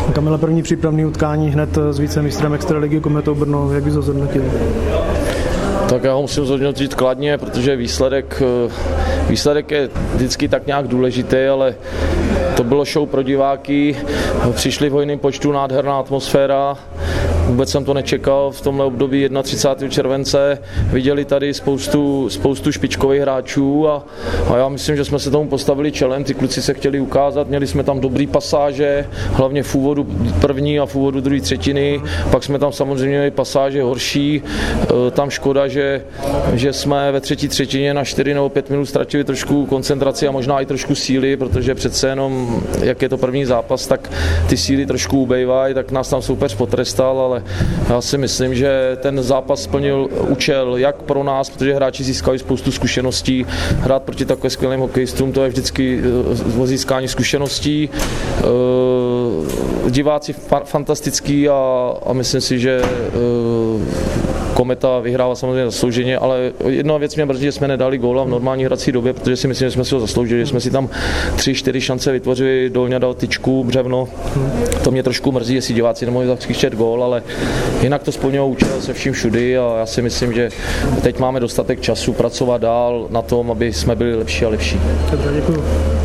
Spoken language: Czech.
Kamila, první přípravné utkání hned s vicemistrem extraligy Kometou Brno, jak bys ho zhodnotil? Tak já ho musím zhodnotit kladně, protože výsledek je vždycky tak nějak důležitý, ale to bylo show pro diváky, přišli v hojném počtu, nádherná atmosféra. Vůbec jsem to nečekal v tomhle období 31. července. Viděli tady spoustu špičkových hráčů a já myslím, že jsme se tomu postavili čelem. Ty kluci se chtěli ukázat, měli jsme tam dobrý pasáže, hlavně v úvodu první a v úvodu druhé třetiny. Pak jsme tam samozřejmě měli pasáže horší. Tam škoda, že jsme ve třetí třetině na 4 nebo 5 minut ztratili trošku koncentraci a možná i trošku síly, protože přece jenom, jak je to první zápas, tak ty síly trošku ubejvají, tak nás tam soupeř potrestal, ale já si myslím, že ten zápas splnil účel jak pro nás, protože hráči získali spoustu zkušeností. Hrát proti takové skvělým hokejistům, to je vždycky o získání zkušeností. Diváci fantastický a myslím si, že Kometa vyhrála samozřejmě zaslouženě, ale jedna věc mě mrzí, že jsme nedali góla v normální hrací době, protože si myslím, že jsme si ho zasloužili, že jsme si tam 3-4 šance vytvořili, Dolňa dal tyčku, Břevno. To mě trošku mrzí, jestli diváci nemohli zakřičet gól, ale jinak to splnilo účel se vším všudy a já si myslím, že teď máme dostatek času pracovat dál na tom, aby jsme byli lepší a lepší. Dobře, děkuji.